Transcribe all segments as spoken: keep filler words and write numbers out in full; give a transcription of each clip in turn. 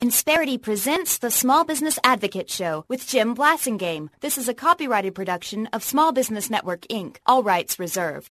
Insperity presents the Small Business Advocate Show with Jim Blasingame. This is a copyrighted production of Small Business Network, Incorporated. All rights reserved.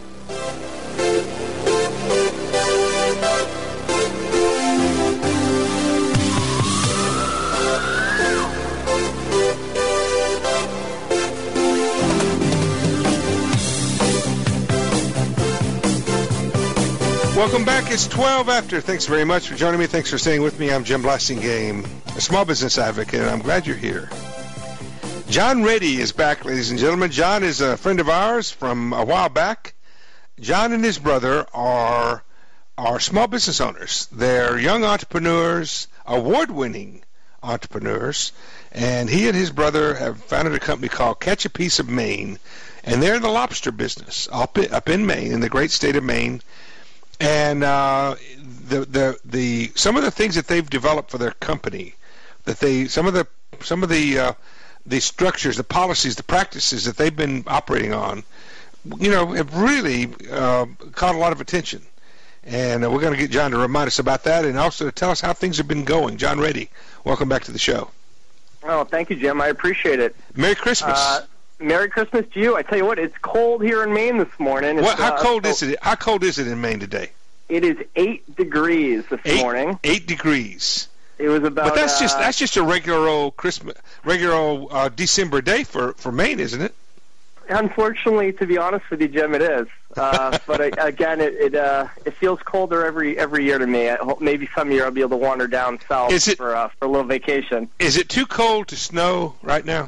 Welcome back. It's twelve after. Thanks very much for joining me. Thanks for staying with me. I'm Jim Blasingame, a small business advocate, and I'm glad you're here. John Reddy is back, ladies and gentlemen. John is a friend of ours from a while back. John and his brother are are small business owners. They're young entrepreneurs, award-winning entrepreneurs, and he and his brother have founded a company called Catch a Piece of Maine, and they're in the lobster business up in, up in Maine, in the great state of Maine. And uh, the the the some of the things that they've developed for their company, that they some of the some of the uh, the structures, the policies, the practices that they've been operating on, you know, have really uh, caught a lot of attention. And uh, we're going to get John to remind us about that, and also to tell us how things have been going. John Reddy, welcome back to the show. Oh, thank you, Jim. I appreciate it. Merry Christmas. Uh, Merry Christmas to you. I tell you what, it's cold here in Maine this morning. It's, what, how uh, cold so is it? How cold is it in Maine today? It is eight degrees this eight, morning. Eight degrees. It was about. But that's uh, just that's just a regular old Christmas, regular old uh, December day for, for Maine, isn't it? Unfortunately, to be honest with you, Jim, it is. Uh, but I, again, it it, uh, it feels colder every every year to me. I hope maybe some year I'll be able to wander down south is it, for uh, for a little vacation. Is it too cold to snow right now?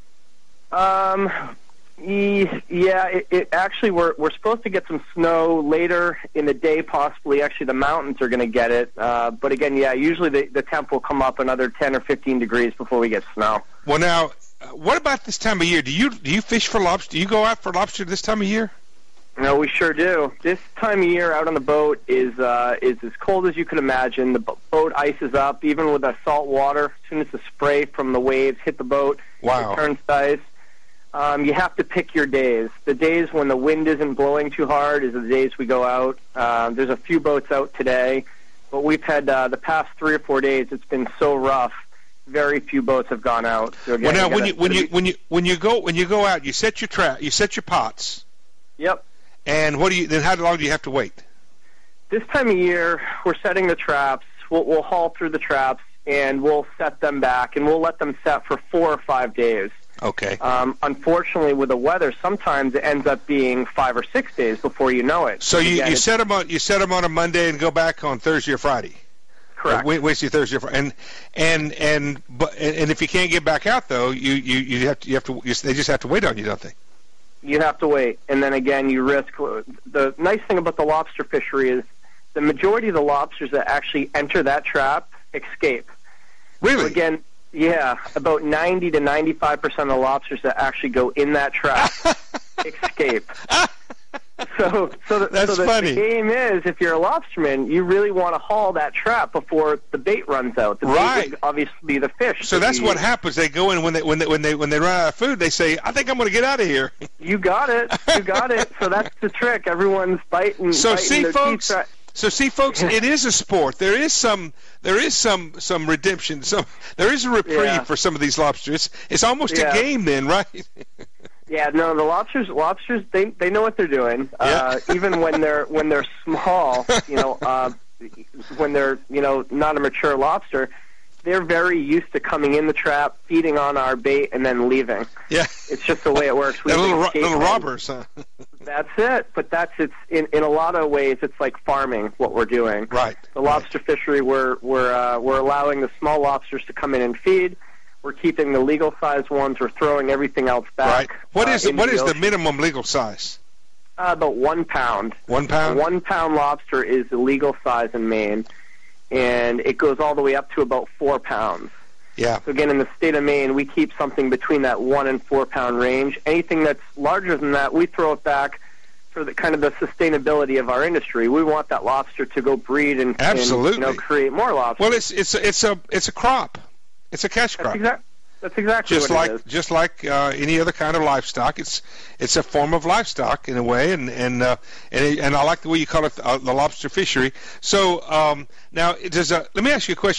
Um. Yeah, it, it actually we're we're supposed to get some snow later in the day, possibly. Actually, the mountains are going to get it. Uh, but again, yeah, usually the, the temp will come up another ten or fifteen degrees before we get snow. Well, now, what about this time of year? Do you do you fish for lobster? Do you go out for lobster this time of year? No, we sure do. This time of year out on the boat is uh, is as cold as you can imagine. The boat ices up, even with the salt water. As soon as the spray from the waves hit the boat, wow. It turns to ice. Um, you have to pick your days. The days when the wind isn't blowing too hard is the days we go out. Uh, there's a few boats out today, but we've had uh, the past three or four days. It's been so rough. Very few boats have gone out. So again, well, now you when you when you be... when you when you go when you go out, you set your trap, you set your pots. Yep. And what do you then? How long do you have to wait? This time of year, we're setting the traps. We'll, we'll haul through the traps and we'll set them back, and we'll let them set for four or five days. Okay. Um, unfortunately, with the weather, sometimes it ends up being five or six days before you know it. So you, Again, you set them on you set them on a Monday and go back on Thursday or Friday. Correct. Or Wednesday, Thursday, or Friday. and and and but and if you can't get back out though, you you, you have to you have to you, they just have to wait on you, don't they? You have to wait, and then again, you risk. The nice thing about the lobster fishery is the majority of the lobsters that actually enter that trap escape. Really? So again. Yeah, about ninety to ninety-five percent of the lobsters that actually go in that trap escape. So, so, the, That's so the, funny. the game is, if you're a lobsterman, you really want to haul that trap before the bait runs out. The right. bait would obviously be the fish. So that's you, what happens. They go in when they when they when they when they run out of food. They say, "I think I'm going to get out of here." You got it. You got it. So that's the trick. Everyone's biting. So biting see, their folks. teeth. So see, folks, it is a sport. There is some, there is some, some redemption. Some, there is a reprieve yeah. for some of these lobsters. It's, it's almost yeah. a game, then, right? Yeah, no, the lobsters, lobsters, they they know what they're doing. Uh, yeah. Even when they're when they're small, you know, uh, when they're you know not a mature lobster, they're very used to coming in the trap, feeding on our bait, and then leaving. Yeah, it's just the way it works. They're little, ro- little robbers, huh? That's it. But that's it's in in a lot of ways, it's like farming what we're doing. Right. The lobster right. fishery, we're we're uh, we're allowing the small lobsters to come in and feed. We're keeping the legal size ones. We're throwing everything else back. Right. What uh, is what the is ocean. the minimum legal size? Uh, about one pound. One pound. A one pound lobster is the legal size in Maine, and it goes all the way up to about four pounds. Yeah. So again, in the state of Maine, we keep something between that one and four pound range. Anything that's larger than that, we throw it back for the kind of the sustainability of our industry. We want that lobster to go breed and, Absolutely. and you know, create more lobsters. Well, it's it's a, it's a it's a crop. It's a cash crop. That's, exact, that's exactly just what like it is. just like uh, any other kind of livestock. It's it's a form of livestock in a way, and and uh, and, it, and I like the way you call it uh, the lobster fishery. So um, now, does uh, let me ask you a question.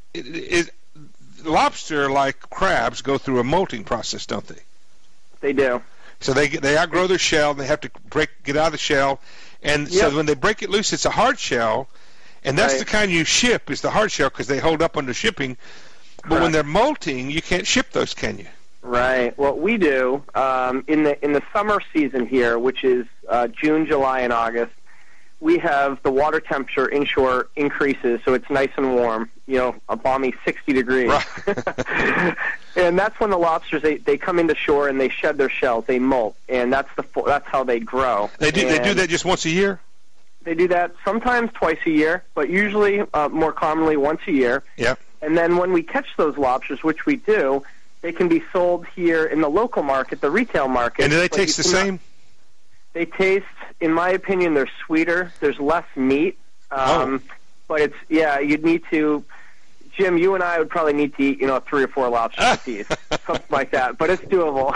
it, it, lobster, like crabs, go through a molting process, don't they? They do. So they they outgrow their shell, and they have to break get out of the shell, and Yep. so when they break it loose, it's a hard shell, and that's Right. the kind you ship is the hard shell because they hold up under shipping. But when Correct. they're molting, you can't ship those, can you? Right. What we do um, in the in the summer season here, which is uh, June, July, and August, we have the water temperature inshore increases, so it's nice and warm. You know, a balmy sixty degrees. Right. And that's when the lobsters they, they come into shore and they shed their shells, they molt, and that's the fo- that's how they grow. They do they do And that just once a year? They do that sometimes twice a year, but usually uh, more commonly once a year. Yep. And then when we catch those lobsters, which we do, they can be sold here in the local market, the retail market. And do they but taste the you cannot- same? They taste, in my opinion, they're sweeter. There's less meat. Um, Oh. But it's, yeah, you'd need to, Jim, you and I would probably need to eat, you know, three or four lobsters a piece, something like that. But it's doable.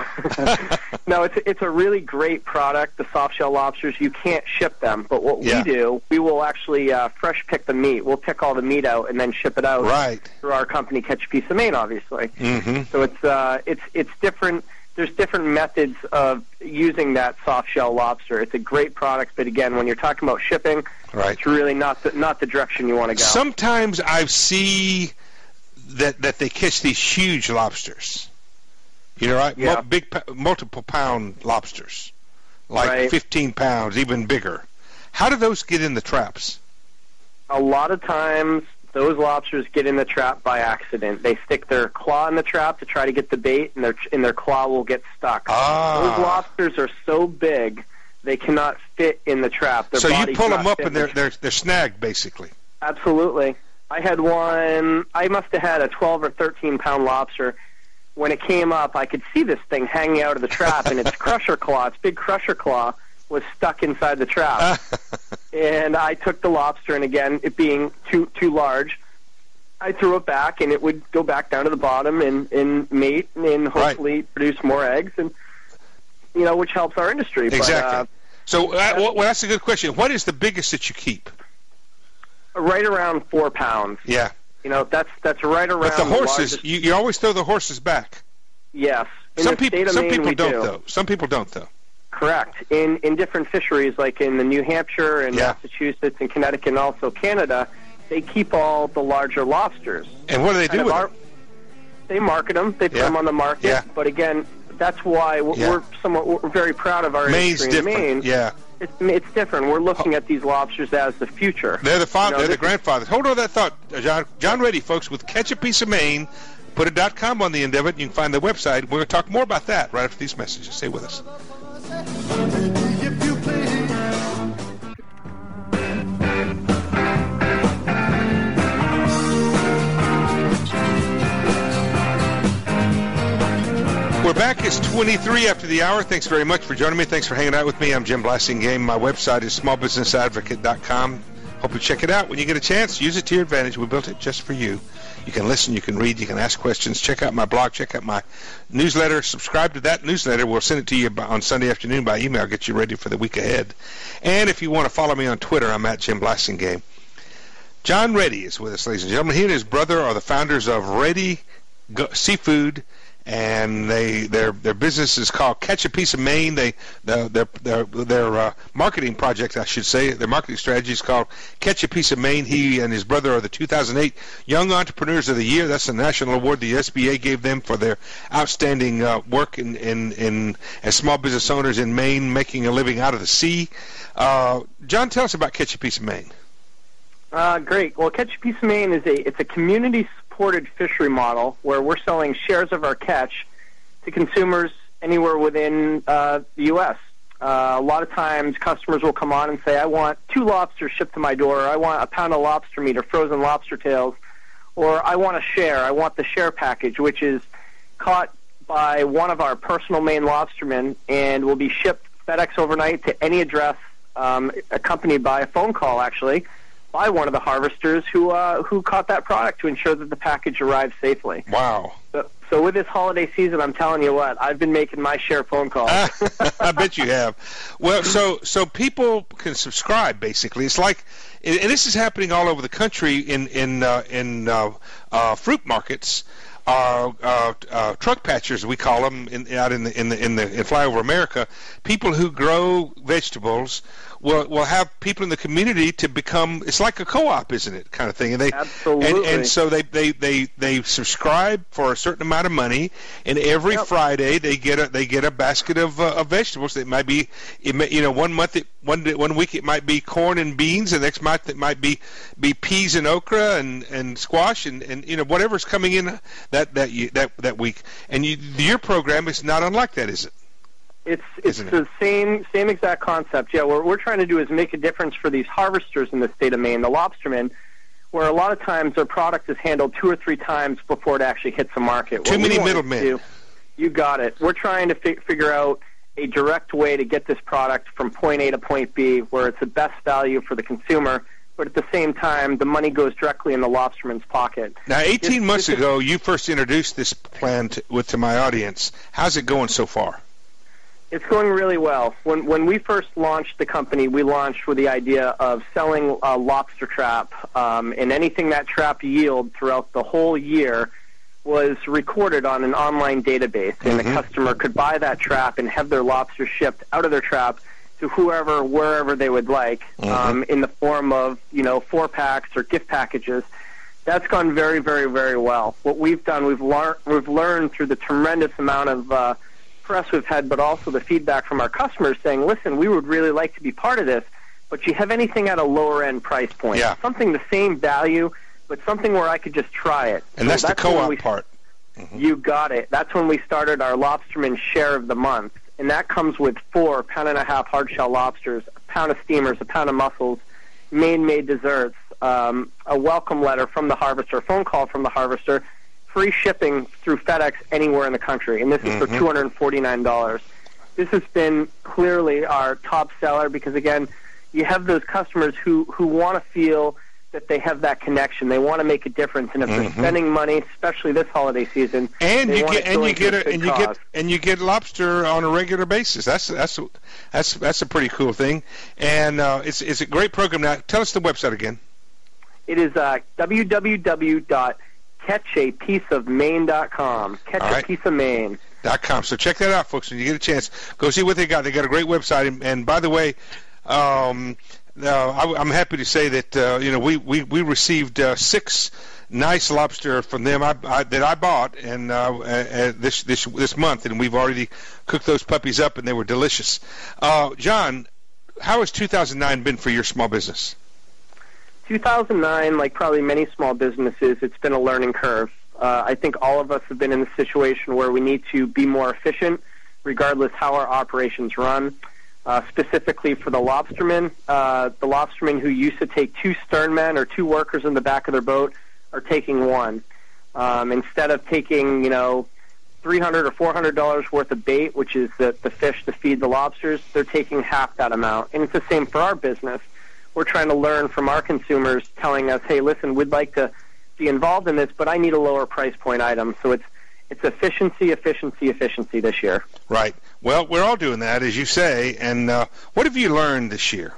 No, it's it's a really great product, the soft shell lobsters. You can't ship them. But what Yeah. we do, we will actually uh, fresh pick the meat. We'll pick all the meat out and then ship it out Right. through our company, Catch a Piece of Maine, obviously. Mm-hmm. So it's uh, it's it's different. There's different methods of using that soft shell lobster. It's a great product, but again, when you're talking about shipping, Right. it's really not the, not the direction you want to go. Sometimes I see that that they catch these huge lobsters. You know, right? Yeah. Mul- big, pa- multiple pound lobsters, like Right. fifteen pounds, even bigger. How do those get in the traps? A lot of times, those lobsters get in the trap by accident. They stick their claw in the trap to try to get the bait, and their and their claw will get stuck. Ah. Those lobsters are so big they cannot fit in the trap. Their So you body pull cannot them up fit and in the they're they're they're snagged basically. Absolutely. I had one, I must have had a twelve or thirteen pound lobster. When it came up, I could see this thing hanging out of the trap, and its crusher claw, its big crusher claw, was stuck inside the trap. And I took the lobster, and again, it being too too large, I threw it back, and it would go back down to the bottom and, and mate and hopefully produce more eggs, and you know, which helps our industry. Exactly. But, uh, so uh, well, well, that's a good question. What is the biggest that you keep? right around four pounds. Yeah. You know, that's that's right around. But the horses, largest- you, you always throw the horses back. Yes. In Some the people, state of some Maine, people we don't do. though. Some people don't though. Correct. In in different fisheries, like in the New Hampshire and Yeah. Massachusetts and Connecticut and also Canada, they keep all the larger lobsters. And what do they Kind do of with our- them? They market them. They put Yeah. them on the market. Yeah. But again, that's why we're, Yeah. we're somewhat we're very proud of our Maine's industry in different. Maine. Yeah. It's, it's different. We're looking at these lobsters as the future. They're the father. You know, they're the this is- grandfathers. Hold on to that thought, uh, John. John Reddy, folks, with Catch a Piece of Maine. Put a dot com on the end of it. You can find the website. We're going to talk more about that right after these messages. Stay with us. We're back. It's twenty-three after the hour. Thanks very much for joining me. Thanks for hanging out with me. I'm Jim Blassingame. My website is small business advocate dot com. Hope you check it out. When you get a chance, use it to your advantage. We built it just for you. You can listen, you can read, you can ask questions. Check out my blog, check out my newsletter. Subscribe to that newsletter. We'll send it to you by, on Sunday afternoon by email, get you ready for the week ahead. And if you want to follow me on Twitter, I'm at Jim Blassingame. John Reddy is with us, ladies and gentlemen. He and his brother are the founders of Reddy Seafood, and they their their business is called Catch a Piece of Maine. They their their their, their uh, marketing project, I should say, their marketing strategy is called Catch a Piece of Maine. He and his brother are the two thousand eight Young Entrepreneurs of the Year. That's a national award the S B A gave them for their outstanding uh, work in, in in as small business owners in Maine, making a living out of the sea. Uh, John, tell us about Catch a Piece of Maine. Uh, great. Well, Catch a Piece of Maine is a it's a community-supported fishery model where we're selling shares of our catch to consumers anywhere within uh, the U S Uh, a lot of times, customers will come on and say, "I want two lobsters shipped to my door. Or I want a pound of lobster meat or frozen lobster tails, or I want a share. I want the share package, which is caught by one of our personal Maine lobstermen and will be shipped FedEx overnight to any address, um, accompanied by a phone call, actually." by one of the harvesters who uh, who caught that product to ensure that the package arrived safely. Wow. So, so with this holiday season, I'm telling you what, I've been making my share of phone calls. I bet you have. Well, so so people can subscribe, basically. It's like, and this is happening all over the country in in uh, in uh, uh, fruit markets are uh, uh, truck patchers, we call them, in, out in the in the in the in Flyover America. People who grow vegetables will will have people in the community to become. It's like a co-op, isn't it? Kind of thing. And they Absolutely. And, and so they, they, they, they subscribe for a certain amount of money, and every Yep. Friday they get a they get a basket of, uh, of vegetables. That might be, it may, you know, one month it, one day, one week it might be corn and beans, the next month it might be be peas and okra and, and squash and, and you know whatever's coming in that that you, that that week. And you, your program is not unlike that, is it? It's it's Isn't it? the same same exact concept. Yeah, what we're trying to do is make a difference for these harvesters in the state of Maine, the lobstermen, where a lot of times their product is handled two or three times before it actually hits the market. Too What we many want to middlemen. do- You got it. We're trying to fi- figure out a direct way to get this product from point A to point B, where it's the best value for the consumer, but at the same time, the money goes directly in the lobsterman's pocket. Now, eighteen It's- months it's a- ago, you first introduced this plan to, with to my audience. How's it going so far? It's going really well. When when we first launched the company, we launched with the idea of selling a lobster trap, um, and anything that trap yield throughout the whole year was recorded on an online database, and Mhm. the customer could buy that trap and have their lobster shipped out of their trap to whoever, wherever they would like, Mhm. um, in the form of, you know, four packs or gift packages. That's gone very, very, very well. What we've done, we've learned, we've learned through the tremendous amount of uh, press we've had, but also the feedback from our customers saying, listen, we would really like to be part of this, but you have anything at a lower end price point? Yeah. Something the same value, but something where I could just try it. And So that's the when co-op we- part. You got it. That's when we started our Lobsterman Share of the Month, and that comes with four pound and a half hard shell lobsters, a pound of steamers, a pound of mussels, Maine-made desserts, um, a welcome letter from the harvester, a phone call from the harvester, free shipping through FedEx anywhere in the country, and this is for Mhm. two hundred forty-nine dollars. This has been clearly our top seller because, again, you have those customers who, who want to feel that they have that connection. They want to make a difference, and if Mhm. they're spending money, especially this holiday season, And they you want get it and going you to get a a, good and you cause. get and you get lobster on a regular basis. That's that's that's that's a pretty cool thing, and uh, it's it's a great program. Now, tell us the website again. It is uh, w w w dot catch a piece of maine dot com. Catch All a right. piece of Maine. Dot com. So check that out, folks. When you get a chance, go see what they got. They got a great website. And, and by the way, um, uh, I, I'm happy to say that uh, you know we we we received uh, six nice lobster from them I, I, that I bought and uh, uh, this this this month, and we've already cooked those puppies up, and they were delicious. Uh, John, how has two thousand nine been for your small business? two thousand nine, like probably many small businesses, it's been a learning curve. Uh, I think all of us have been in the situation where we need to be more efficient, regardless how our operations run. Uh, specifically for the lobstermen, uh, the lobstermen who used to take two sternmen or two workers in the back of their boat are taking one. Um, instead of taking, you know, three hundred dollars or four hundred dollars worth of bait, which is the, the fish to feed the lobsters, they're taking half that amount. And it's the same for our business. We're trying to learn from our consumers telling us, hey, listen, we'd like to be involved in this, but I need a lower price point item. So it's it's efficiency, efficiency, efficiency this year. Right. Well, we're all doing that, as you say. And uh, what have you learned this year?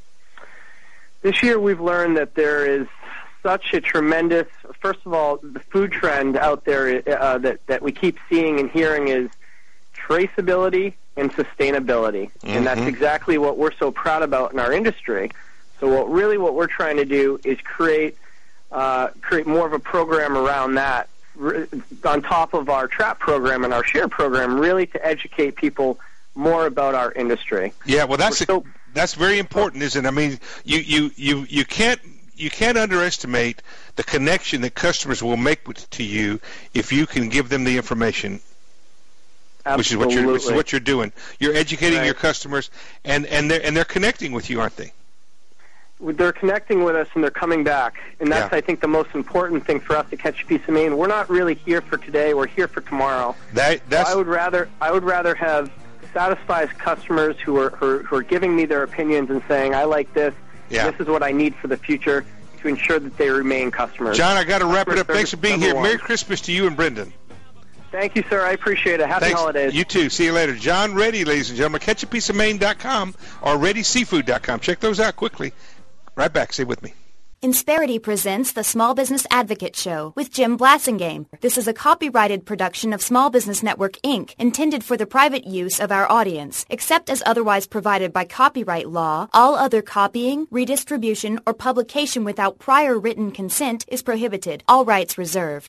This year we've learned that there is such a tremendous, first of all, the food trend out there uh, that, that we keep seeing and hearing is traceability and sustainability. Mm-hmm. And that's exactly what we're so proud about in our industry. So what really what we're trying to do is create uh, create more of a program around that r- on top of our trap program and our share program, really to educate people more about our industry. Yeah, well, that's We're a, so- that's very important, isn't it? I mean, you, you, you, you can't you can't underestimate the connection that customers will make with, to you if you can give them the information. Absolutely. Which is what you're which is what you're doing. You're educating Right. your customers, and and they're and they're connecting with you, aren't they? They're connecting with us and they're coming back. And that's, Yeah. I think, the most important thing for us to Catch a Piece of Maine. We're not really here for today. We're here for tomorrow. That that's I would rather I would rather have satisfied customers who are who are, who are giving me their opinions and saying, I like this. Yeah. This is what I need for the future to ensure that they remain customers. John, I got to wrap it up. Customer Thanks for being service here. number Merry one. Christmas to you and Brendan. Thank you, sir. I appreciate it. Happy Thanks. holidays. You too. See you later. John Reddy, ladies and gentlemen. catch a piece of maine dot com or reddy seafood dot com. Check those out quickly. Right back. Stay with me. Insperity presents the Small Business Advocate Show with Jim Blasingame. This is a copyrighted production of Small Business Network, Incorporated, intended for the private use of our audience. Except as otherwise provided by copyright law, all other copying, redistribution, or publication without prior written consent is prohibited. All rights reserved.